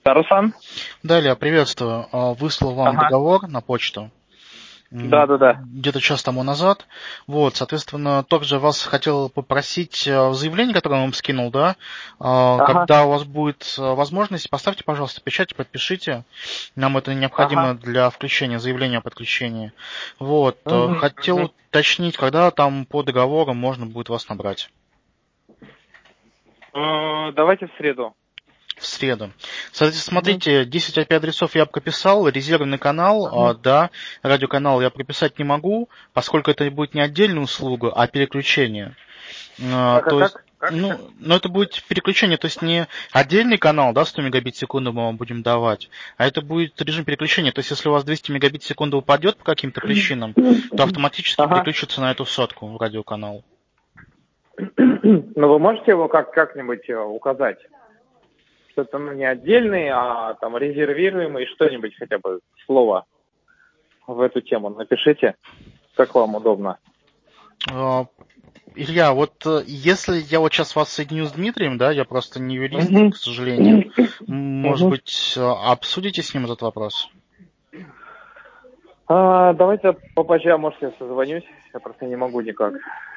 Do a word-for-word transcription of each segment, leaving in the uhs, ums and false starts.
Да, Руслан? Да, Илья, приветствую. А, Выслал вам Ага. договор на почту м, Да, да, да. где-то час тому назад. Вот, соответственно, также вас хотел попросить э, в заявлении, которое я вам скинул, да, а, Ага, когда у вас будет э, возможность, поставьте, пожалуйста, печать и подпишите. Нам это ага. необходимо для включения заявления о подключении. Вот, э, Угу, хотел угу. уточнить, когда там по договору можно будет вас набрать. Э, Давайте в среду. В среду. Соответственно, Угу, смотрите, десять ай пи адресов я прописал, резервный канал, а, угу. да, радиоканал я прописать не могу, поскольку это будет не отдельная услуга, а переключение. А, Как, как, то есть, как? Как, как? ну, но это будет переключение, то есть не отдельный канал, да, сто мегабит в секунду мы вам будем давать, а это будет режим переключения. То есть, если у вас двести мегабит в секунду упадет по каким-то причинам, то автоматически Ага. переключится на эту сотку в радиоканал. Ну, вы можете его как, как-нибудь э, указать? Что это ну, не отдельный, а там резервируемый, что-нибудь хотя бы слово в эту тему напишите, как вам удобно. А, Илья, вот э, если я вот сейчас вас соединю с Дмитрием, да, я просто не юрист, Угу. к сожалению, м, может Угу. быть, э, обсудите с ним этот вопрос? А, давайте попозже, а может, я созвонюсь. Я просто не могу никак.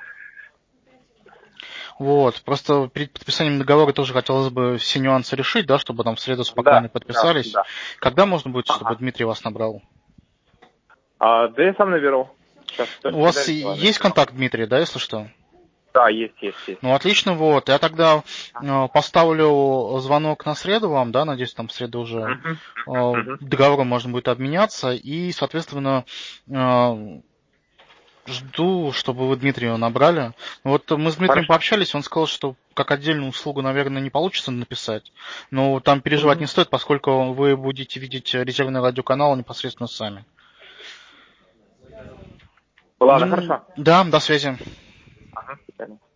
Вот, просто перед подписанием договора тоже хотелось бы все нюансы решить, да, чтобы там в среду спокойно Да, да, подписались. да. Когда можно будет, чтобы Ага. Дмитрий вас набрал? А, да я сам наберу. Сейчас У точно вас и кидайте, ладно, есть наберу. контакт Дмитрия, да, если что? Да, есть, есть, есть. Ну, отлично, вот. Я тогда э, поставлю звонок на среду вам, да, надеюсь, там в среду уже Мгм, э, мгм. договором можно будет обменяться, и, соответственно, э, жду, чтобы вы Дмитрия набрали. Вот мы с Дмитрием Хорошо. пообщались, он сказал, что как отдельную услугу, наверное, не получится написать, но там переживать не Мгм. стоит, поскольку вы будете видеть резервный радиоканал непосредственно сами. Ладно, Ну, хорошо. да, до связи. Ага, до свидания.